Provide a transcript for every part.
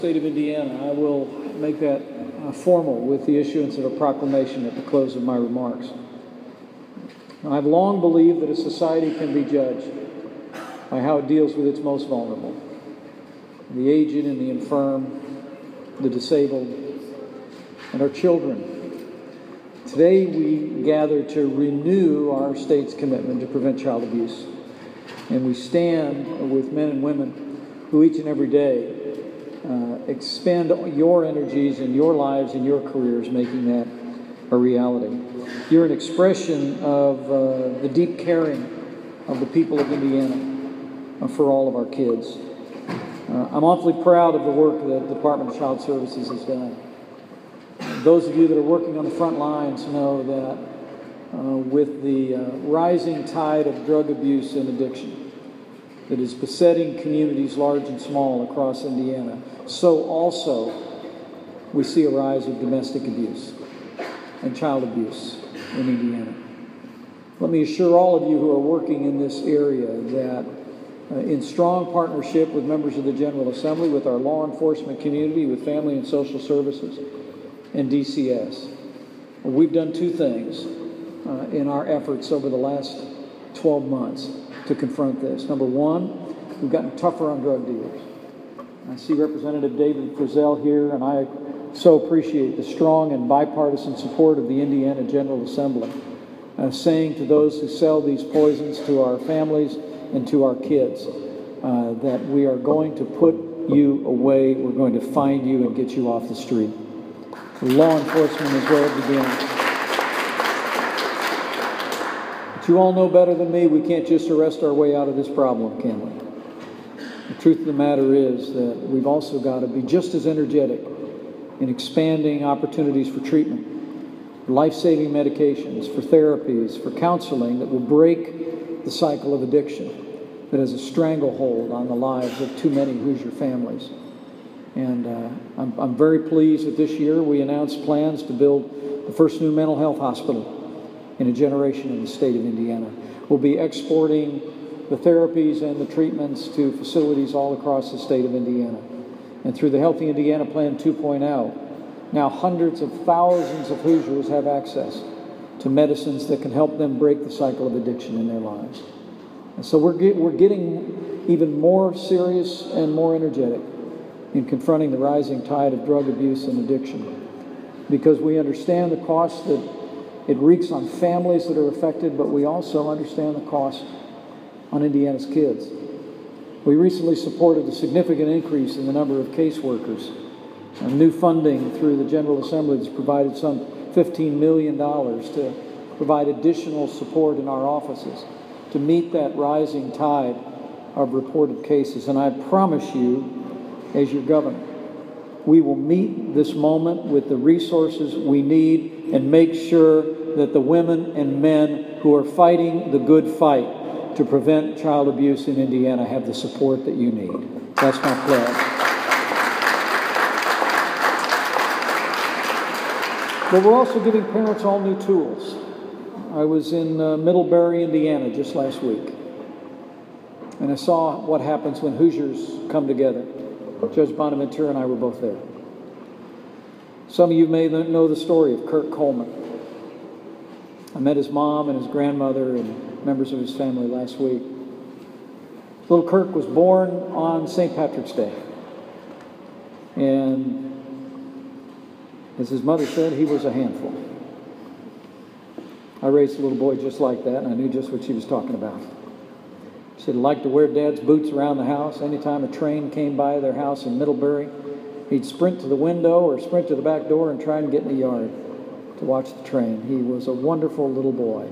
State of Indiana, I will make that formal with the issuance of a proclamation at the close of my remarks. I've long believed that a society can be judged by how it deals with its most vulnerable, the aged and the infirm, the disabled, and our children. Today we gather to renew our state's commitment to prevent child abuse, and we stand with men and women who each and every day expend your energies and your lives and your careers making that a reality. You're an expression of the deep caring of the people of Indiana for all of our kids. I'm awfully proud of the work that the Department of Child Services has done. Those of you that are working on the front lines know that with the rising tide of drug abuse and addiction that is besetting communities large and small across Indiana, so also we see a rise of domestic abuse and child abuse in Indiana. Let me assure all of you who are working in this area that in strong partnership with members of the General Assembly, with our law enforcement community, with Family and Social Services, and DCS, we've done two things in our efforts over the last 12 months to confront this. Number one, we've gotten tougher on drug dealers. I see Representative David Frizzell here, and I so appreciate the strong and bipartisan support of the Indiana General Assembly, saying to those who sell these poisons to our families and to our kids that we are going to put you away, we're going to find you and get you off the street. Law enforcement is where it began. But you all know better than me, we can't just arrest our way out of this problem, can we? The truth of the matter is that we've also got to be just as energetic in expanding opportunities for treatment, for life-saving medications, for therapies, for counseling that will break the cycle of addiction that has a stranglehold on the lives of too many Hoosier families. And I'm very pleased that this year we announced plans to build the first new mental health hospital in a generation in the state of Indiana. We'll be exporting the therapies and the treatments to facilities all across the state of Indiana. And through the Healthy Indiana Plan 2.0, now hundreds of thousands of Hoosiers have access to medicines that can help them break the cycle of addiction in their lives. And so we're getting even more serious and more energetic in confronting the rising tide of drug abuse and addiction, because we understand the cost that it wreaks on families that are affected, but we also understand the cost on Indiana's kids. We recently supported a significant increase in the number of caseworkers. New funding through the General Assembly has provided some $15 million to provide additional support in our offices to meet that rising tide of reported cases. And I promise you, as your governor, we will meet this moment with the resources we need and make sure that the women and men who are fighting the good fight to prevent child abuse in Indiana have the support that you need. That's my pledge. But we're also giving parents all new tools. I was in Middlebury, Indiana just last week, and I saw what happens when Hoosiers come together. Judge Bonaventura and I were both there. Some of you may know the story of Kirk Coleman. I met his mom and his grandmother and members of his family last week. Little Kirk was born on St. Patrick's Day. And as his mother said, he was a handful. I raised a little boy just like that, and I knew just what she was talking about. She said he liked to wear Dad's boots around the house. Anytime a train came by their house in Middlebury, he'd sprint to the window or sprint to the back door and try and get in the yard to watch the train. He was a wonderful little boy.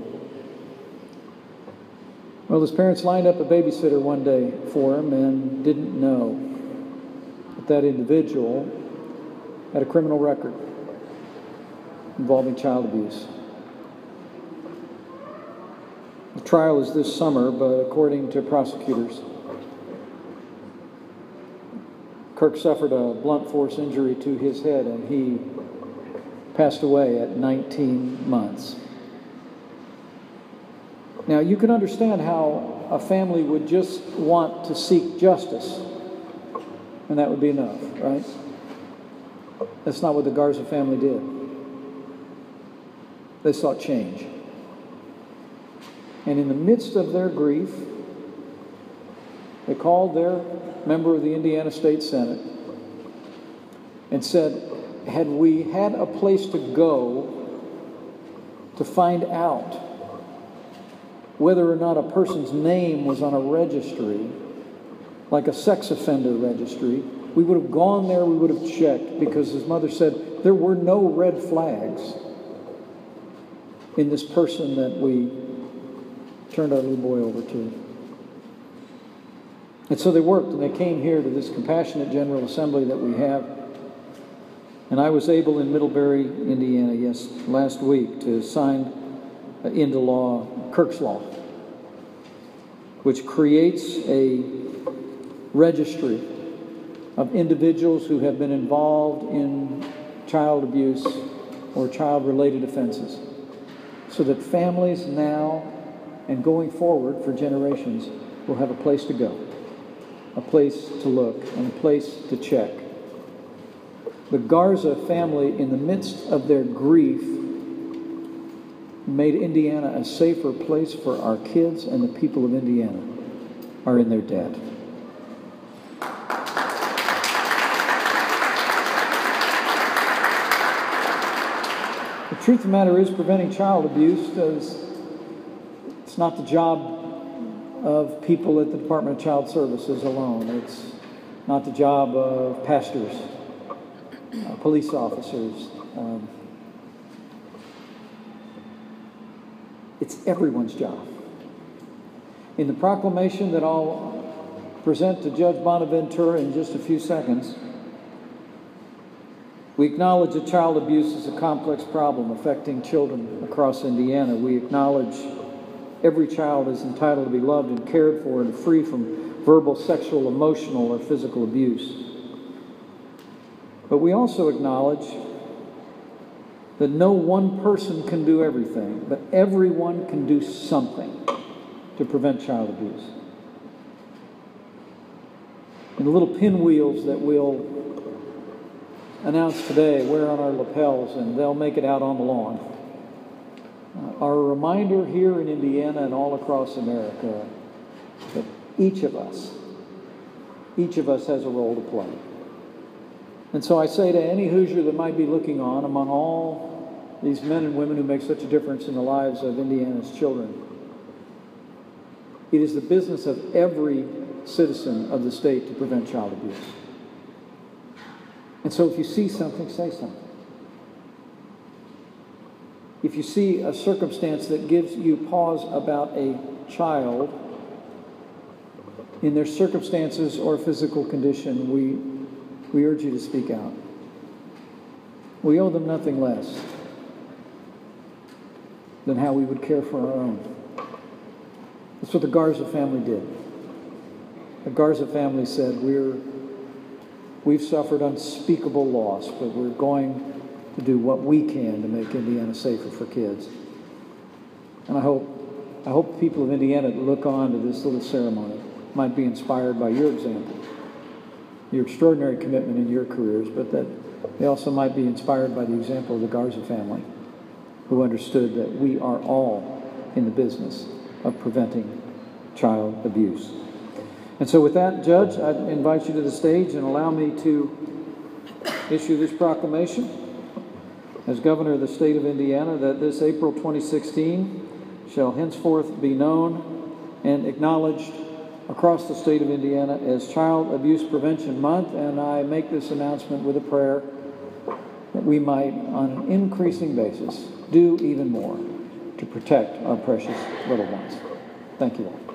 Well, his parents lined up a babysitter one day for him and didn't know that individual had a criminal record involving child abuse. The trial is this summer, but according to prosecutors, Kirk suffered a blunt force injury to his head, and he passed away at 19 months. Now, you can understand how a family would just want to seek justice and that would be enough, right? That's not what the Garza family did. They sought change. And in the midst of their grief, they called their member of the Indiana State Senate and said, had we had a place to go to find out whether or not a person's name was on a registry, like a sex offender registry, we would have gone there, we would have checked, because his mother said there were no red flags in this person that we turned our little boy over to. And so they worked, and they came here to this compassionate General Assembly that we have. And I was able in Middlebury, Indiana, last week to sign into law Kirk's Law, which creates a registry of individuals who have been involved in child abuse or child-related offenses, so that families now and going forward for generations will have a place to go, a place to look, and a place to check. The Garza family, in the midst of their grief, made Indiana a safer place for our kids, and the people of Indiana are in their debt. The truth of the matter is, preventing child abuse it's not the job of people at the Department of Child Services alone. It's not the job of pastors, police officers. It's everyone's job. In the proclamation that I'll present to Judge Bonaventura in just a few seconds, we acknowledge that child abuse is a complex problem affecting children across Indiana. We acknowledge every child is entitled to be loved and cared for and free from verbal, sexual, emotional, or physical abuse. But we also acknowledge that no one person can do everything, but everyone can do something to prevent child abuse. And the little pinwheels that we'll announce today wear on our lapels, and they'll make it out on the lawn, are a reminder here in Indiana and all across America that each of us has a role to play. And so I say to any Hoosier that might be looking on, among all these men and women who make such a difference in the lives of Indiana's children, it is the business of every citizen of the state to prevent child abuse. And so if you see something, say something. If you see a circumstance that gives you pause about a child in their circumstances or physical condition, we urge you to speak out. We owe them nothing less than how we would care for our own. That's what the Garza family did. The Garza family said, we've suffered unspeakable loss, but we're going to do what we can to make Indiana safer for kids. And I hope people of Indiana that look on to this little ceremony might be inspired by your example, your extraordinary commitment in your careers, but that they also might be inspired by the example of the Garza family, who understood that we are all in the business of preventing child abuse. And so with that, Judge, I invite you to the stage and allow me to issue this proclamation as Governor of the state of Indiana, that this April 2016 shall henceforth be known and acknowledged across the state of Indiana as Child Abuse Prevention Month. And I make this announcement with a prayer that we might, on an increasing basis, do even more to protect our precious little ones. Thank you all.